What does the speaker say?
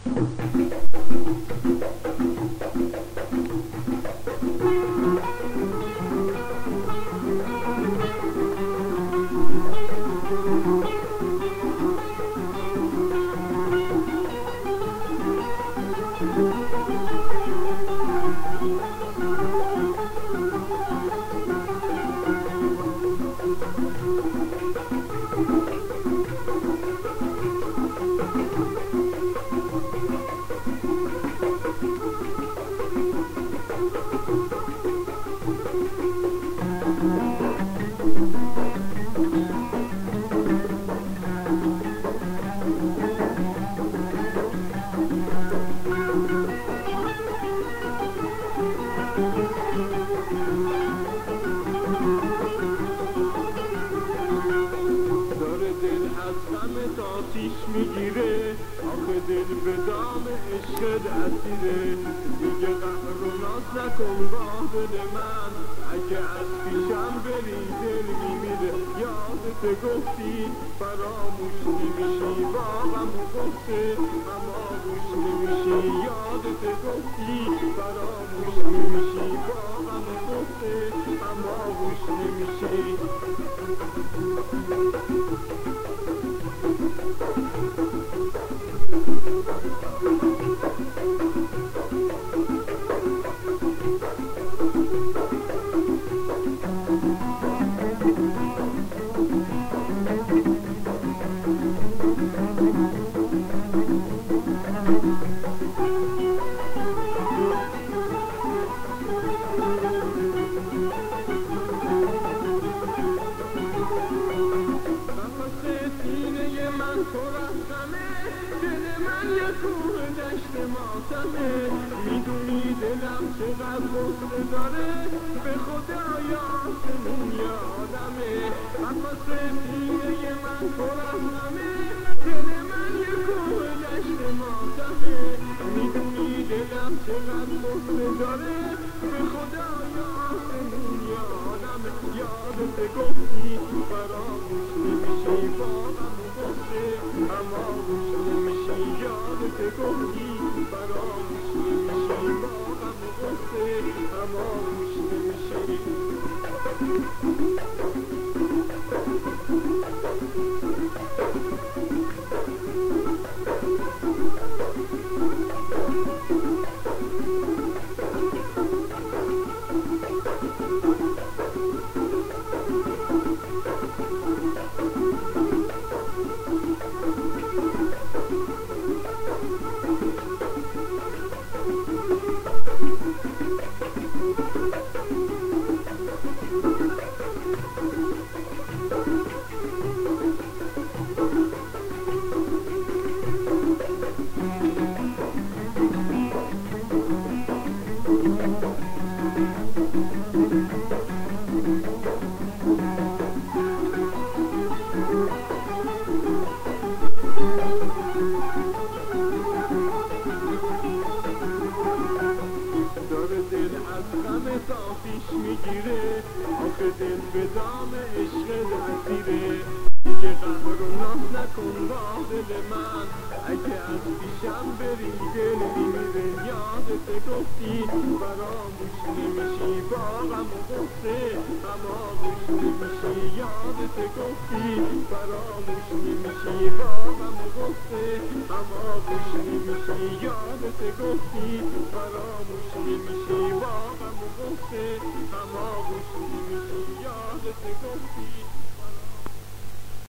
آتیش میگیره آخه دل به دام عشقت اسیره دیگه قهر و ناز نکن با دل من اگه از پیشم بری دل میمیره یادت گفتی فراموش نمیشی واقعا گفته اما گوش نمیشی یادت گفتی فراموش نمیشی واقعا گفته اما گوش نمیشی میدونی دلم چقدر غصه داره به خدا یاسمون یادمه نفس سینه من پر از غمه دل من یه کوه دشت ماتمه میدونی دلم چقدر غصه داره به خدا یاسمون یادمه یادت گفتی فراموش نمیشی واقعا غصه اما گوش نمیشی یادت گفتی فراموش نمیشی واقعا غصه اما گوش نمیشی آتیش میگیره آخه دل به دام عشق اسیره دیگه قهر و ناز نکن با دل من اگه از پیشم بری دل میمیره یادت گفتی فراموش نمیشی واقعا غصه اما گوش نمیشی یادت گفتی فراموش نمیشی واقعا غصه اما گوش نمیشی یادت گفتی فراموش نمیشی واقعا غصه اما گوش نمیشی یادت گفتی